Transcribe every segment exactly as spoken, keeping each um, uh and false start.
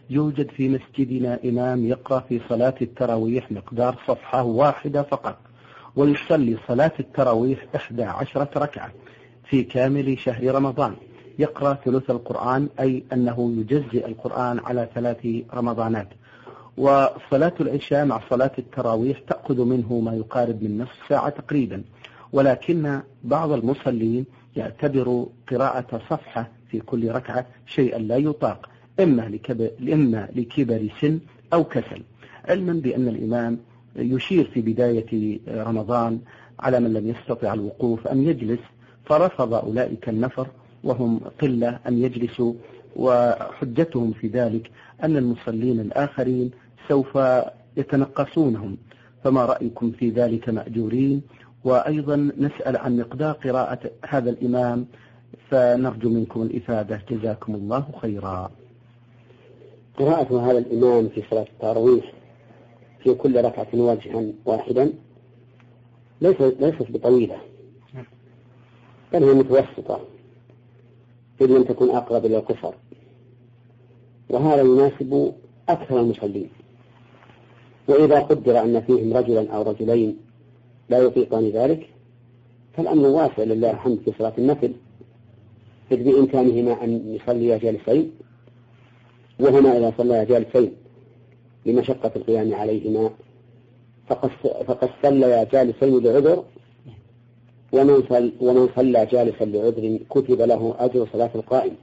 يوجد في مسجدنا إمام يقرأ في صلاة التراويح مقدار صفحة واحدة فقط، ويصلي صلاة التراويح إحدى عشرة ركعة في كامل شهر رمضان، يقرأ ثلث القرآن، أي أنه يجزئ القرآن على ثلاث رمضانات. وصلاة العشاء مع صلاة التراويح تأخذ منه ما يقارب من نصف ساعة تقريبا، ولكن بعض المصلين يعتبر قراءة صفحة في كل ركعة شيئا لا يطاق، إما لكبر, إما لكبر سن أو كسل، علما بأن الإمام يشير في بداية رمضان على من لم يستطع الوقوف أن يجلس، فرفض أولئك النفر وهم قلة أن يجلسوا، وحجتهم في ذلك أن المصلين الآخرين سوف يتنقصونهم. فما رأيكم في ذلك مأجورين؟ وأيضا نسأل عن مقدار قراءة هذا الإمام، فنرجو منكم الإفادة، جزاكم الله خيرا. قراءة هذا الإمام في صلاة التراويح في كل ركعة وجها واحدا ليست بطويلة، بل هي متوسطة إذ لم تكن أقرب إلى القصر، وهذا يناسب أكثر المصلين. وإذا قدر أن فيهم رجلا أو رجلين لا يطيقان ذلك فالأمر واسع لله الحمد في صلاة النفل، إذ بإمكانهما أن يصليا جالسين، وهما إذا صليا جالسين لمشقة القيام عليهما فقد صليا جالسين لعذر، ومن صلى, ومن صلى جالسا لعذر كتب له أجر صلاة القائم.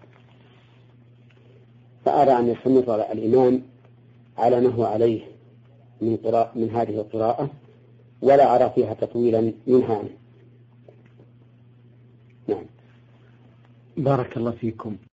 فأرى أن يستمر الإمام على ما هو عليه من, من هذه القراءة، ولا أرى فيها تطويلا ينهى عنه. نعم. بارك الله فيكم.